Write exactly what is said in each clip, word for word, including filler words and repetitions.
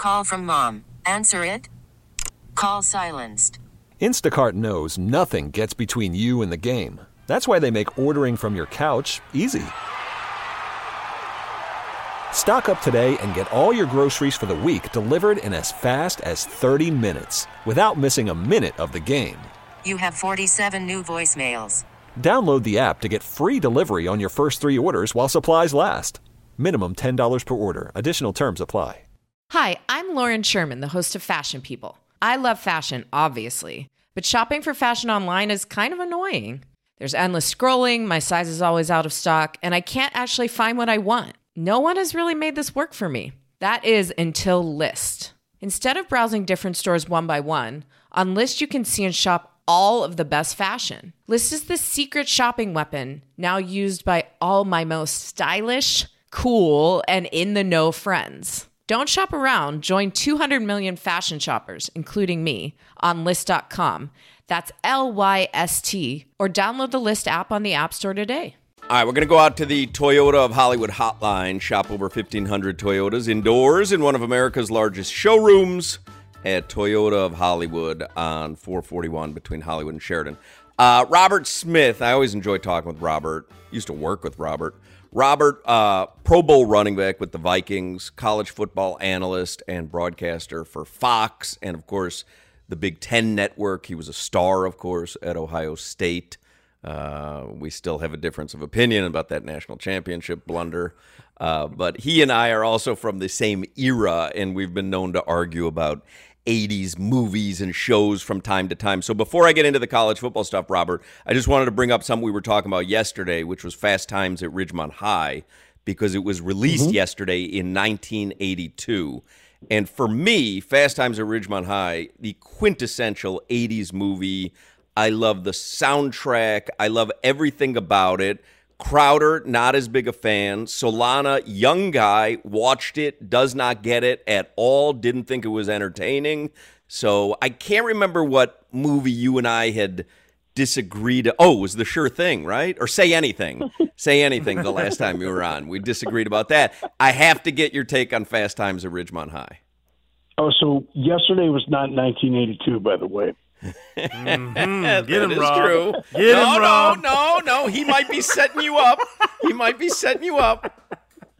Call from mom. Answer it. Call silenced. Instacart knows nothing gets between you and the game. That's why they make ordering from your couch easy. Stock up today and get all your groceries for the week delivered in as fast as thirty minutes without missing a minute of the game. You have forty-seven new voicemails. Download the app to get free delivery on your first three orders while supplies last. Minimum ten dollars per order. Additional terms apply. Hi, I'm Lauren Sherman, the host of Fashion People. I love fashion, obviously, but shopping for fashion online is kind of annoying. There's endless scrolling, my size is always out of stock, and I can't actually find what I want. No one has really made this work for me. That is until Lyst. Instead of browsing different stores one by one, on Lyst you can see and shop all of the best fashion. Lyst is the secret shopping weapon now used by all my most stylish, cool, and in-the-know friends. Don't shop around. Join two hundred million fashion shoppers, including me, on Lyst dot com. That's L Y S T. Or download the Lyst app on the App Store today. All right, we're going to go out to the Toyota of Hollywood hotline. Shop over fifteen hundred Toyotas indoors in one of America's largest showrooms at Toyota of Hollywood on four forty-one between Hollywood and Sheridan. Uh, Robert Smith. I always enjoy talking with Robert. Used to work with Robert. Robert, uh, Pro Bowl running back with the Vikings, college football analyst and broadcaster for Fox, and, of course, the Big Ten Network. He was a star, of course, at Ohio State. Uh, we still have a difference of opinion about that national championship blunder. Uh, but he and I are also from the same era, and we've been known to argue about eighties movies and shows from time to time. So before I get into the college football stuff, Robert, I just wanted to bring up something we were talking about yesterday, which was Fast Times at Ridgemont High, because it was released mm-hmm. yesterday in nineteen eighty-two. And for me, Fast Times at Ridgemont High, the quintessential eighties movie. I love the soundtrack. I love everything about it. Crowder, not as big a fan. Solana, young guy, watched it, does not get it at all, didn't think it was entertaining. So I can't remember what movie you and I had disagreed. Oh, it was The Sure Thing, right? Or Say Anything. Say Anything the last time you were on. We disagreed about that. I have to get your take on Fast Times at Ridgemont High. Oh, so yesterday was not nineteen eighty-two, by the way. Mm-hmm. Get him, is Rob. true. Get no, him, Rob. no, no, no. He might be setting you up. He might be setting you up.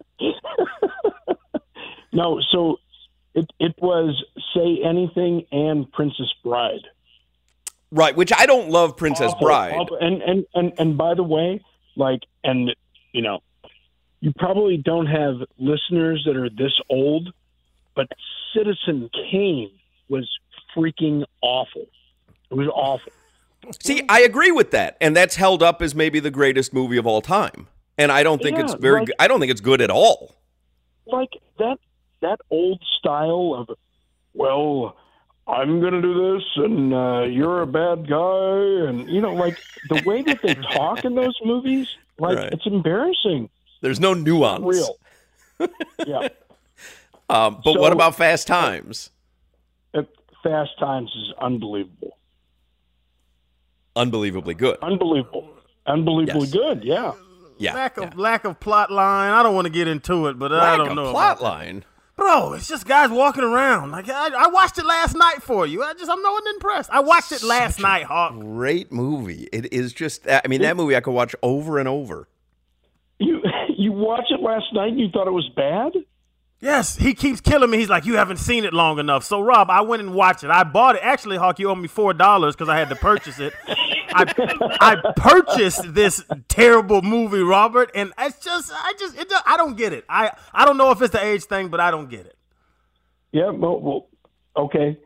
No, so it it was Say Anything and Princess Bride. Right, which I don't love Princess Awful, Bride. awful. And, and, and, and by the way, like, and, you know, you probably don't have listeners that are this old, but Citizen Kane was freaking awful. It was awful. See, I agree with that, and that's held up as maybe the greatest movie of all time. And I don't think yeah, it's very. like, good. I don't think it's good at all. Like that that old style of, well, I'm gonna do this, and uh, you're a bad guy, and you know, like the way that they talk in those movies, like right. It's embarrassing. There's no nuance. Real. Yeah. Um, but so, what about Fast Times? Fast Times is unbelievable. Unbelievably good. Unbelievable. Unbelievably yes. good, yeah. Yeah. Lack of yeah. lack of plot line. I don't want to get into it, but lack I don't of know. Plot line. Bro, it's just guys walking around. Like I, I watched it last night for you. I just I'm not impressed. I watched it last Such night, Hawk. Great movie. It is just I mean, that movie I could watch over and over. You you watched it last night and you thought it was bad? Yes, he keeps killing me. He's like, you haven't seen it long enough. So, Rob, I went and watched it. I bought it. Actually, Hawk, you owe me four dollars because I had to purchase it. I I purchased this terrible movie, Robert, and it's just, I just, it, I don't get it. I, I don't know if it's the age thing, but I don't get it. Yeah, well, well okay.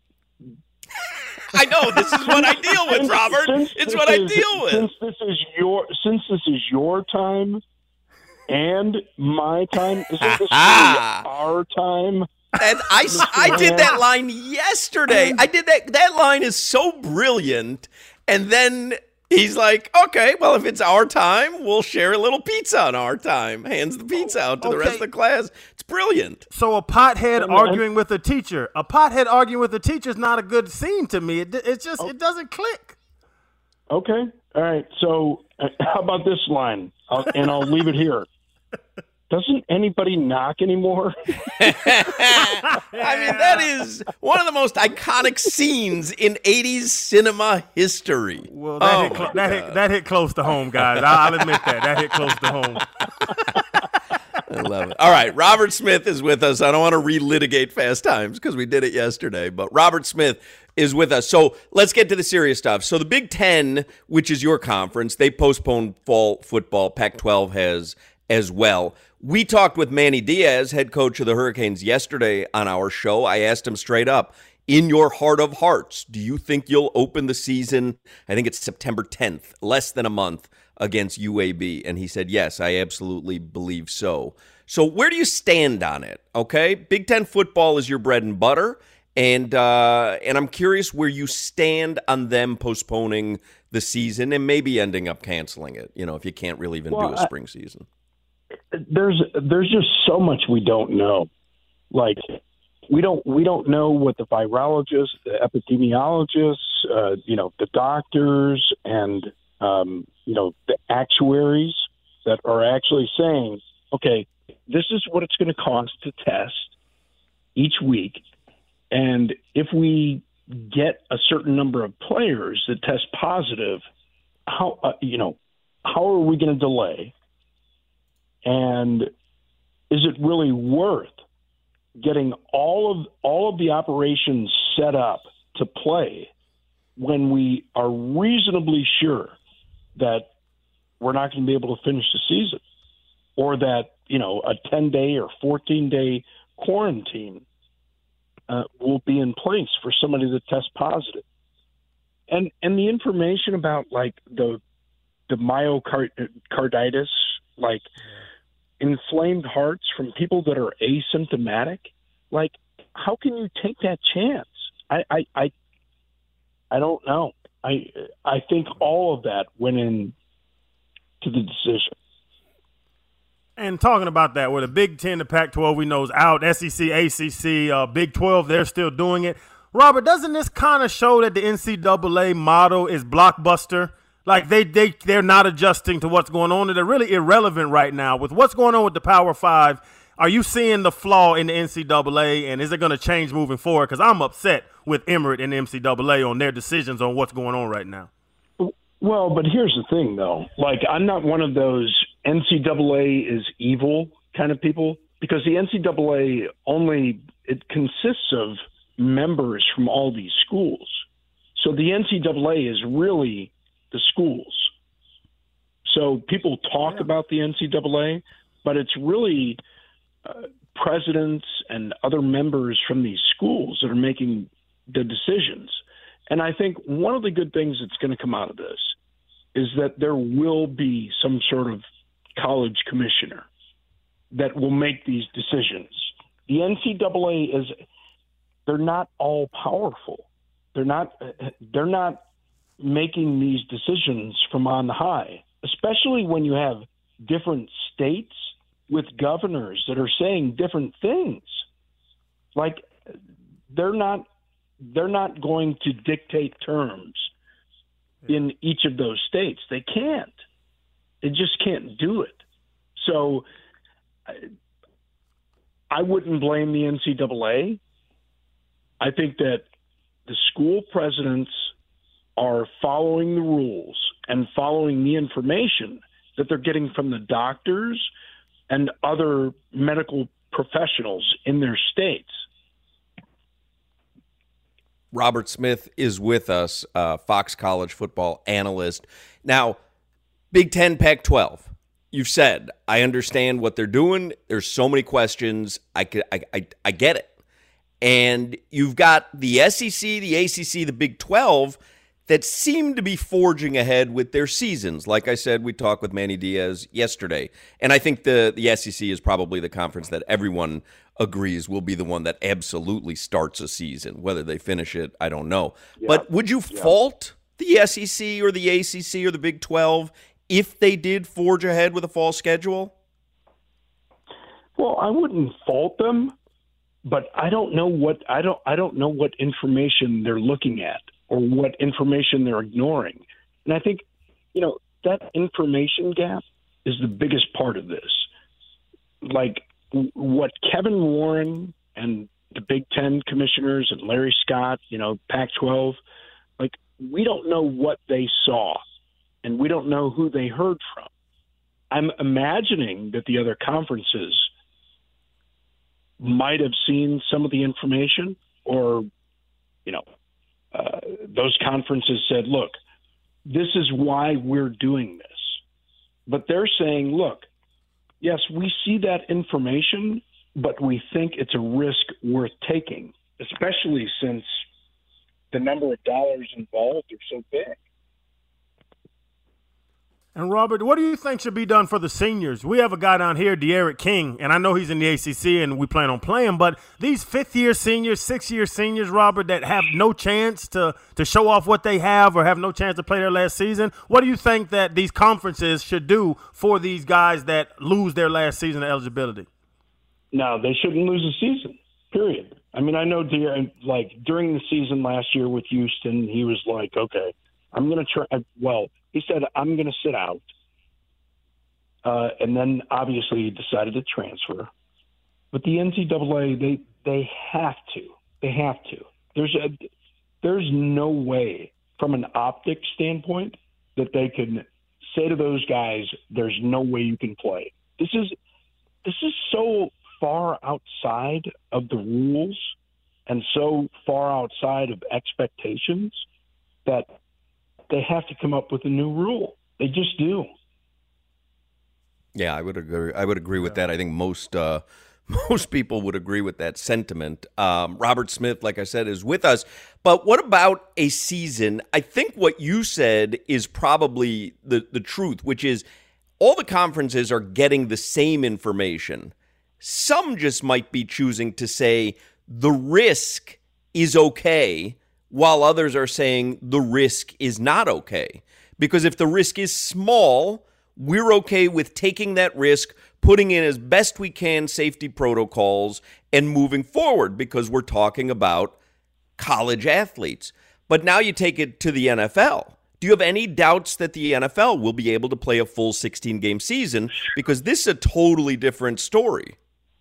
I know, this is what I deal with, Robert. Since it's what is, I deal with. Since this is your, since this is your time, and my time, isn't this really our time? And I, I did that line yesterday. I did that. That line is so brilliant. And then he's like, okay, well, if it's our time, we'll share a little pizza on our time. Hands the pizza out to okay. the rest of the class. It's brilliant. So a pothead arguing with a teacher. A pothead arguing with a teacher is not a good scene to me. It, it just, oh. it doesn't click. Okay. All right. So uh, how about this line? I'll, and I'll leave it here. doesn't anybody knock anymore? I mean, that is one of the most iconic scenes in eighties cinema history. Well, that, oh hit, cl- that, hit, that hit close to home, guys. I'll admit that. That hit close to home. I love it. All right, Robert Smith is with us. I don't want to relitigate Fast Times because we did it yesterday, but Robert Smith is with us. So let's get to the serious stuff. So the Big Ten, which is your conference, they postponed fall football. Pac twelve has as well. We talked with Manny Diaz, head coach of the Hurricanes, yesterday on our show. I asked him straight up, in your heart of hearts, do you think you'll open the season, I think it's September tenth, less than a month, against U A B? And he said, yes, I absolutely believe so. So where do you stand on it, okay? Big Ten football is your bread and butter, and uh, and I'm curious where you stand on them postponing the season and maybe ending up canceling it, you know, if you can't really even well, do a spring season. There's there's just so much we don't know. Like, we don't we don't know what the virologists, the epidemiologists, uh, you know, the doctors, and um, you know, the actuaries that are actually saying, okay, this is what it's going to cost to test each week, and if we get a certain number of players that test positive, how uh, you know, how are we going to delay? And is it really worth getting all of all of the operations set up to play when we are reasonably sure that we're not going to be able to finish the season, or that, you know, a ten-day or fourteen-day quarantine uh, will be in place for somebody that tests positive? And and the information about, like, the the myocarditis, like inflamed hearts from people that are asymptomatic, like, how can you take that chance? I I I, I don't know. I I think all of that went in to the decision. And talking about that, where the Big Ten, the Pac twelve, we know is out, S E C, A C C, uh, Big twelve, they're still doing it. Robert, doesn't this kind of show that the N C double A model is blockbuster? Like, they, they, they're not adjusting to what's going on. They're really irrelevant right now. With what's going on with the Power Five, are you seeing the flaw in the N C double A, and is it going to change moving forward? Because I'm upset with Emirates and the N C double A on their decisions on what's going on right now. Well, but here's the thing, though. Like, I'm not one of those N C double A is evil kind of people, because the N C double A only, it consists of members from all these schools. So the N C double A is really the schools. So people talk yeah. about the N C double A, but it's really uh, presidents and other members from these schools that are making the decisions. And I think one of the good things that's going to come out of this is that there will be some sort of college commissioner that will make these decisions. The N C double A is, they're not all powerful. They're not, they're not making these decisions from on high, especially when you have different states with governors that are saying different things. Like, they're not, they're not going to dictate terms in each of those states. They can't. They just can't do it. So I, I wouldn't blame the N C double A. I think that the school presidents are following the rules and following the information that they're getting from the doctors and other medical professionals in their states. Robert Smith is with us, uh, Fox College football analyst. Now, Big Ten, Pac twelve. You've said, I understand what they're doing. There's so many questions. I, could, I, I, I get it. And you've got the S E C, the A C C, the Big twelve that seem to be forging ahead with their seasons. Like I said, we talked with Manny Diaz yesterday. And I think the, the S E C is probably the conference that everyone agrees will be the one that absolutely starts a season. Whether they finish it, I don't know. Yeah. But would you yeah. fault the S E C or the A C C or the Big twelve if they did forge ahead with a fall schedule? Well, I wouldn't fault them, but I don't know what I don't I don't know what information they're looking at or what information they're ignoring. And I think, you know, that information gap is the biggest part of this. like what Kevin Warren and the Big Ten commissioners and Larry Scott, you know, Pac twelve, like we don't know what they saw and we don't know who they heard from. I'm imagining that the other conferences might have seen some of the information, or, you know, uh, those conferences said, look, this is why we're doing this. But they're saying, look, yes, we see that information, but we think it's a risk worth taking, especially since the number of dollars involved are so big. And, Robert, what do you think should be done for the seniors? We have a guy down here, De'Aaron King, and I know he's in the A C C and we plan on playing, but these fifth-year seniors, sixth-year seniors, Robert, that have no chance to, to show off what they have or have no chance to play their last season, what do you think that these conferences should do for these guys that lose their last season of eligibility? No, they shouldn't lose a season, period. I mean, I know De'Aaron, like during the season last year with Houston, he was like, okay, I'm going to try – well – he said, I'm going to sit out. Uh, and then, obviously, he decided to transfer. But the N C double A, they they have to. They have to. There's a, there's no way, from an optic standpoint, that they can say to those guys, there's no way you can play. This is this is so far outside of the rules and so far outside of expectations that they have to come up with a new rule. They just do. Yeah, I would agree. I would agree with that. I think most uh, most people would agree with that sentiment. Um, Robert Smith, like I said, is with us. But what about a season? I think what you said is probably the, the truth, which is all the conferences are getting the same information. Some just might be choosing to say the risk is okay, while others are saying the risk is not okay. Because if the risk is small, we're okay with taking that risk, putting in as best we can safety protocols, and moving forward because we're talking about college athletes. But now you take it to the N F L. Do you have any doubts that the N F L will be able to play a full sixteen-game season? Because this is a totally different story.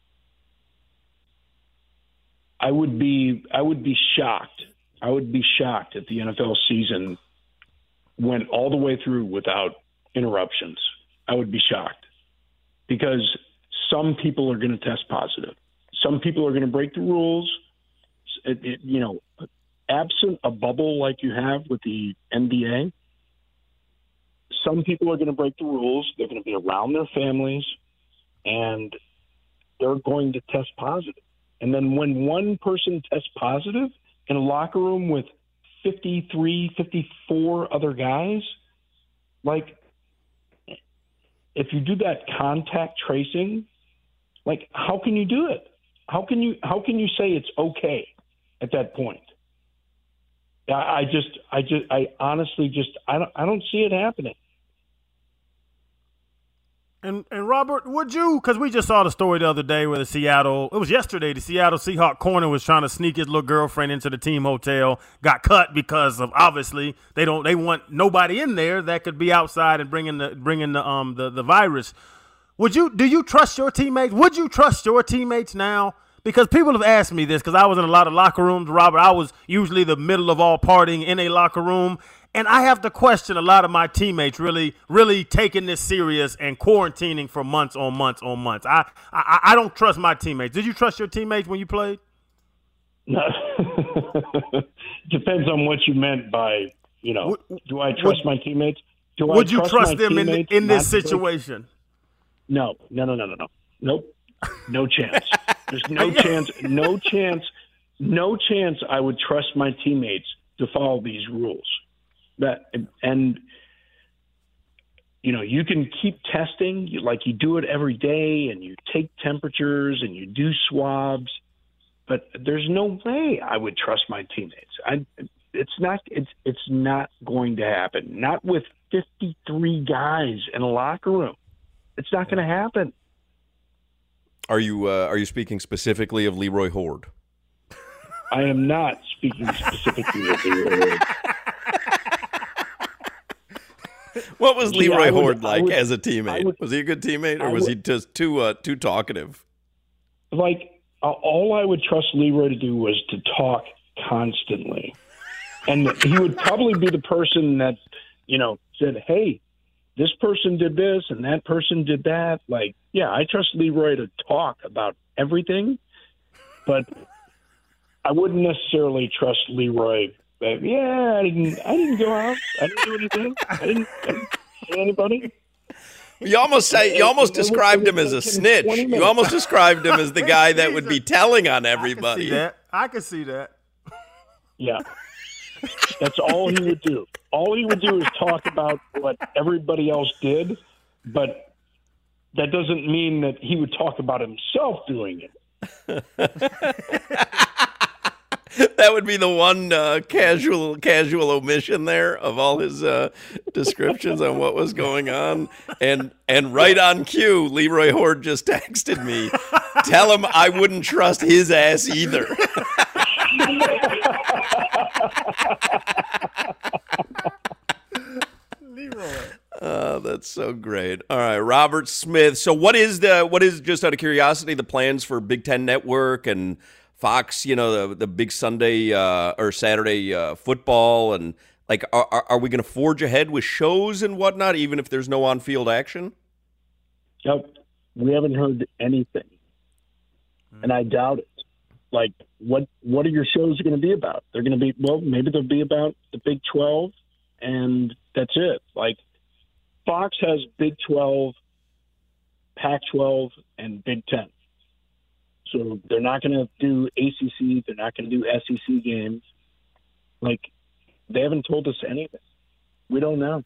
I would be I would be shocked. I would be shocked if the N F L season went all the way through without interruptions. I would be shocked because some people are going to test positive. Some people are going to break the rules. It, it, you know, absent a bubble like you have with the N B A, some people are going to break the rules. They're going to be around their families, and they're going to test positive. And then when one person tests positive in a locker room with fifty-three, fifty-four other guys, like if you do that contact tracing, like how can you do it? How can you how can you say it's okay at that point? I, I just I just I honestly just I don't I don't see it happening. And and Robert, would you, because we just saw the story the other day where the Seattle, it was yesterday, the Seattle Seahawk corner was trying to sneak his little girlfriend into the team hotel, got cut because of, obviously, they don't they want nobody in there that could be outside and bringing the bringing the um the, the virus. Would you do you trust your teammates? Would you trust your teammates now? Because people have asked me this, because I was in a lot of locker rooms, Robert. I was usually the middle of all partying in a locker room. And I have to question a lot of my teammates really, really taking this serious and quarantining for months on months on months. I, I, I don't trust my teammates. Did you trust your teammates when you played? No. Depends on what you meant by, you know, would, do I trust would, my teammates? Do would I you trust, trust them in, in this situation? No, no, no, no, no, no. Nope. No chance. There's no chance, no chance, no chance I would trust my teammates to follow these rules. That and you know, you can keep testing, you, like you do it every day, and you take temperatures and you do swabs, but there's no way I would trust my teammates. I, it's not, it's it's not going to happen. Not with fifty-three guys in a locker room. It's not going to happen. Are you uh, are you speaking specifically of Leroy Horde? I am not speaking specifically of Leroy Horde. What was See, Leroy I would- Horde I like would- as a I teammate? would- Was he a good teammate, or I was would- he just too uh, too talkative? Like, uh, all I would trust Leroy to do was to talk constantly. And he would probably be the person that, you know, said, hey, this person did this and that person did that. Like, yeah, I trust Leroy to talk about everything, but I wouldn't necessarily trust Leroy. But, yeah, I didn't. I didn't go out. I didn't do anything. I didn't, I didn't see anybody. You almost say you almost It was- described it him was as a like in snitch. twenty You minutes. almost described him as the guy that would be telling on I can see everybody. that. I can see that. Yeah. That's all he would do. All he would do is talk about what everybody else did, but that doesn't mean that he would talk about himself doing it. That would be the one uh, casual casual omission there of all his uh, descriptions on what was going on. And and right on cue, Leroy Horde just texted me. Tell him I wouldn't trust his ass either. Uh, that's so great. All right, Robert Smith. So what is the what is just out of curiosity the plans for Big Ten Network and Fox? You know, the the big Sunday uh, or Saturday uh, football, and like, are are, are we going to forge ahead with shows and whatnot, even if there's no on field action? Nope. We haven't heard anything, and I doubt it. Like, what what are your shows going to be about? They're going to be, well, maybe they'll be about the Big twelve, and that's it. Like, Fox has Big twelve, Pac twelve, and Big ten. So they're not going to do A C C. They're not going to do S E C games. Like, they haven't told us anything. We don't know.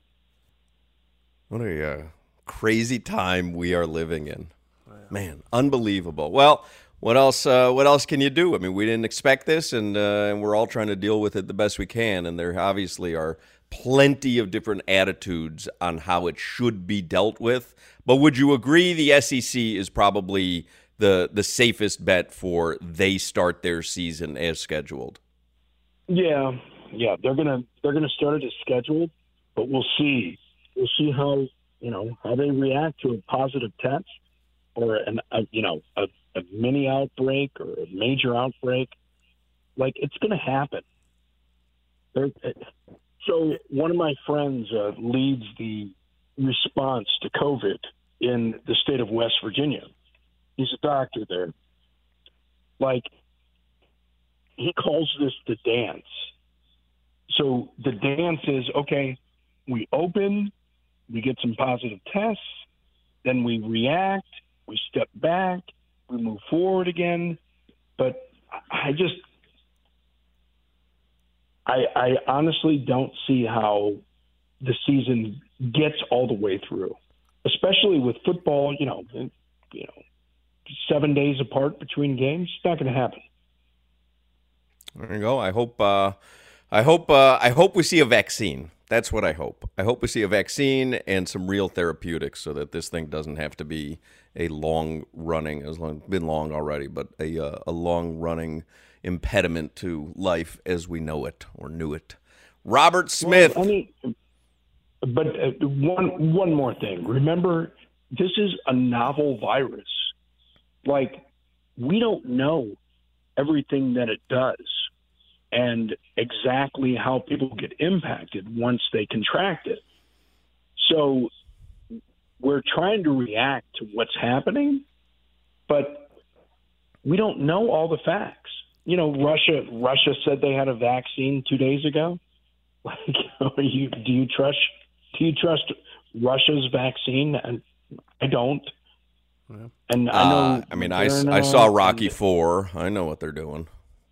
What a uh, crazy time we are living in. Man, unbelievable. Well, what else? Uh, what else can you do? I mean, we didn't expect this, and uh, and we're all trying to deal with it the best we can. And there obviously are plenty of different attitudes on how it should be dealt with. But would you agree the S E C is probably the the safest bet for they start their season as scheduled? Yeah, yeah, they're gonna they're gonna start it as scheduled, but we'll see. We'll see how you know how they react to a positive test or an a, you know a, a mini outbreak or a major outbreak. Like, it's gonna happen. They're, so one of my friends uh, leads the response to COVID in the state of West Virginia. He's a doctor there. Like, he calls this the dance. So the dance is, okay, we open, we get some positive tests, then we react, we step back, we move forward again. But I just, I, I honestly don't see how the season gets all the way through, especially with football, you know, you know, seven days apart between games. It's not going to happen. There you go. I hope. Uh, I hope. Uh, I hope we see a vaccine. That's what I hope. I hope we see a vaccine and some real therapeutics, so that this thing doesn't have to be a long running. It's long, been long already, but a uh, a long running impediment to life as we know it or knew it. Robert Smith. Well, I mean, but uh, one one more thing. Remember, this is a novel virus. Like, we don't know everything that it does and exactly how people get impacted once they contract it. So we're trying to react to what's happening, but we don't know all the facts. You know, Russia Russia said they had a vaccine two days ago. Like, you, do you trust do you trust Russia's vaccine? And I don't. Yeah. And I know. Uh, I mean, I, I saw Rocky Four. I know what they're doing.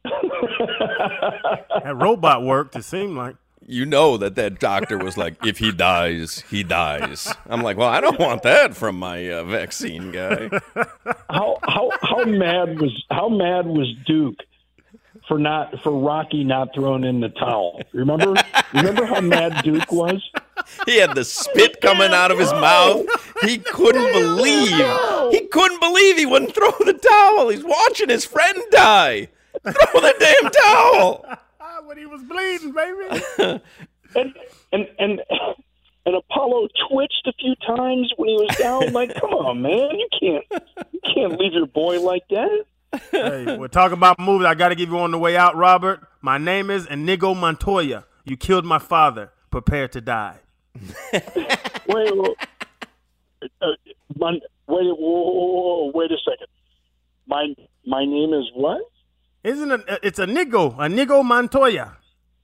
That robot worked, it seemed like. You know that that doctor was like, if he dies, he dies. I'm like, well, I don't want that from my uh, vaccine guy. How how how mad was how mad was Duke for not for Rocky not throwing in the towel? Remember remember how mad Duke was? He had the spit coming out of his mouth. He couldn't believe. He couldn't believe he wouldn't throw the towel. He's watching his friend die. Throw the damn towel. When he was bleeding, baby. and, and and and Apollo twitched a few times when he was down. Like, come on, man, you can't you can't leave your boy like that. Hey, we're talking about movies. I got to give you on the way out, Robert. My name is Inigo Montoya. You killed my father. Prepare to die. wait, wait, uh, my, wait, whoa, whoa, whoa, wait a second. My my name is what? Isn't it? It's Inigo, Inigo Montoya.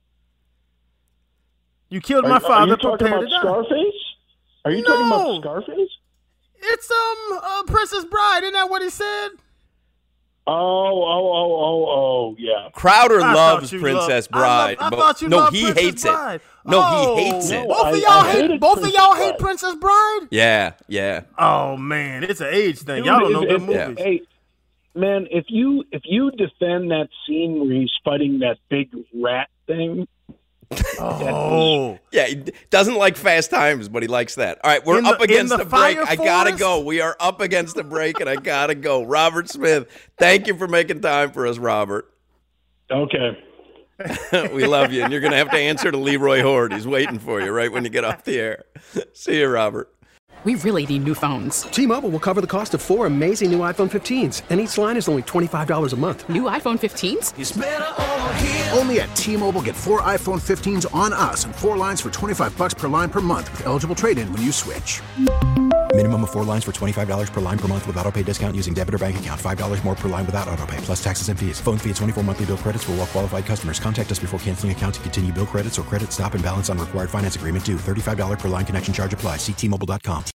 You killed my are, father. Are you talking Prepare about to die. Scarface? Are you No. talking about Scarface? It's um uh, Princess Bride. Isn't that what he said? Oh, oh, oh, oh, oh, yeah. Crowder I loves thought you Princess loved- I Bride. love- I but thought you no, loved he Princess hates Bride. it. No, Oh, he hates it. no. Both I- of y'all I hate. hated Both of Princess y'all Bride. hate Princess Bride. Yeah, yeah. Oh man, it's an age thing. Dude, Y'all don't know if- good if- movies. Hey, man, if you if you defend that scene where he's fighting that big rat thing, Oh, Yeah, he doesn't like Fast Times, but he likes that. All right, we're In up the- in against the the, break. fire I gotta forest? go. We are up against the break, and I gotta go. Robert Smith, thank you for making time for us, Robert. okay. We love you, and you're gonna have to answer to Leroy Horde. He's waiting for you right when you get off the air. See you, Robert. We really need new phones. T-Mobile will cover the cost of four amazing new iPhone fifteens, and each line is only twenty-five dollars a month. New iPhone fifteens? Only at T-Mobile, get four iPhone fifteens on us and four lines for twenty-five bucks per line per month with eligible trade-in when you switch. Minimum of four lines for twenty-five dollars per line per month with autopay discount using debit or bank account. five dollars more per line without autopay, plus taxes and fees. Phone fee at twenty-four monthly bill credits for well-qualified customers. Contact us before canceling account to continue bill credits or credit stop and balance on required finance agreement due. thirty-five dollars per line connection charge applies. See T Mobile dot com.